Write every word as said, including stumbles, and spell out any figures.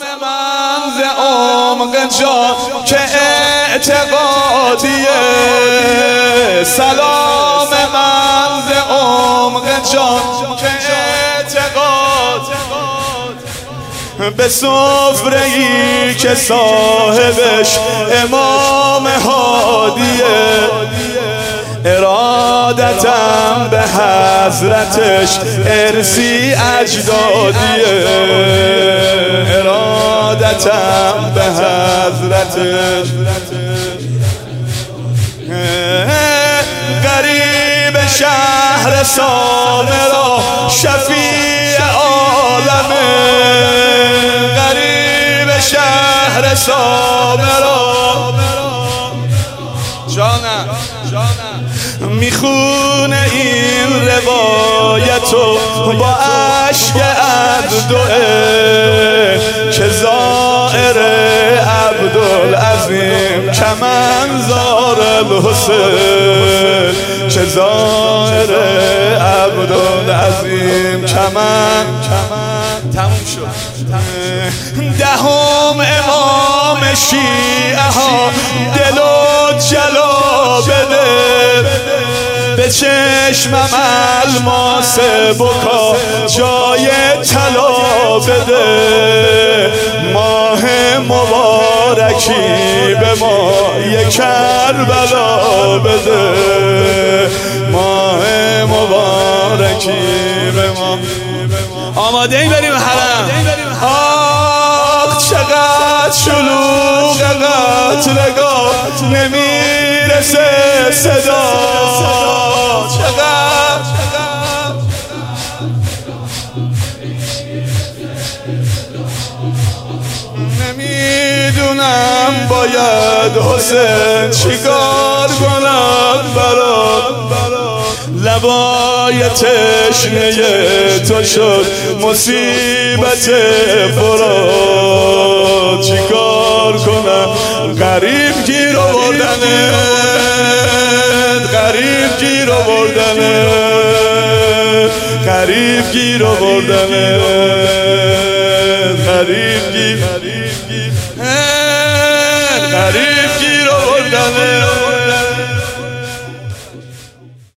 من ز عمق جان که اعتقادیه، سلام من ز عمق جان که اعتقاد به سفره ای که صاحبش امام هادیه، ارادتم به حضرتش ارسی اجدادیه، ارادتم به حضرتش. غریب شهر سامرا شفیع عالمه، غریب شهر سامرا جانم میخونه این روایتو با عشق عبدالله که زائر عبدالعظیم کمنزار الحسین، که زائر عبدالعظیم کمن تموم شد. دهم امام شیعه ها دل و جلا بده، به چشمم الماس بکا جای طلا بده، ماه مبارکی به ما یک کربلا بده، ماه مبارکی به ما. آماده این بریم حرم. آخ چقدر شلوغ قتلگاه نمیرسه صدا، چقدر نمیدونم باید حسین چیکار کنم برات، لبای تشنه تو شد مصیبت فرات، چیکار کنم غریب گیر آوردنه، غریب گیر آوردنه، غریب گیر آوردنه، غریب گیر